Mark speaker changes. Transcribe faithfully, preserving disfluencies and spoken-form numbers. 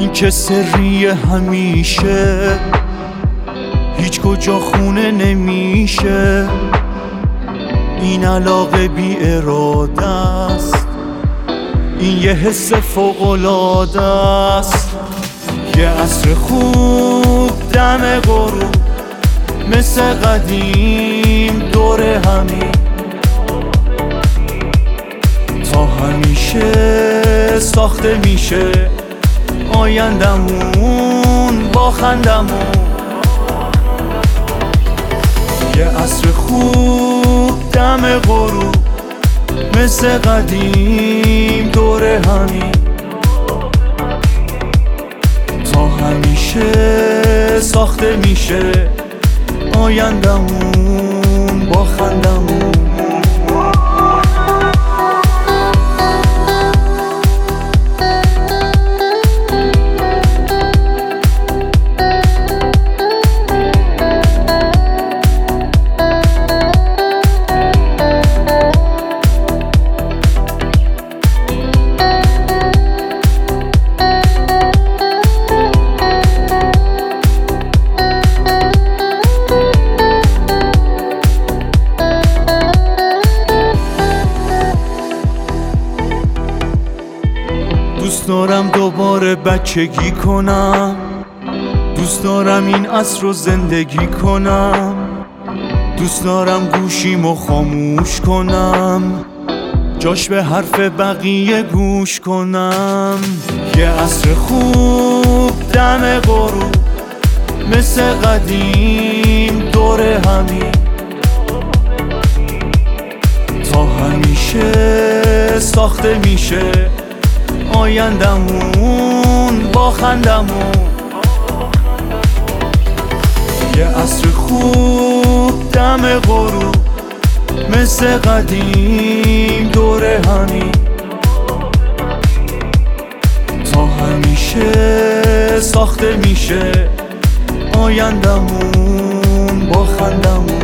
Speaker 1: این که سری همیشه هیچ کجا خونه نمیشه. این علاقه بی اراده است، این یه حس فوق‌العاده است. یه عصر خوب دم غروب مثل قدیم دور همین، تا همیشه ساخته میشه آیندمون با خندمون. یه عصر خوب دم غروب مثل قدیم دور همین، تا همیشه ساخته میشه آیندمون با خندمون. دوست دارم دوباره بچگی کنم، دوست دارم این عصر رو زندگی کنم، دوست دارم گوشیمو خاموش کنم، جاش به حرف بقیه گوش کنم. یه عصر خوب دم غروب مثل قدیم دور همین، تا همیشه ساخته میشه آیندمون با خندمون. یه عصر خوب دم غروب مثل قدیم دور همین، تا همیشه ساخته میشه آیندمون با خندمون.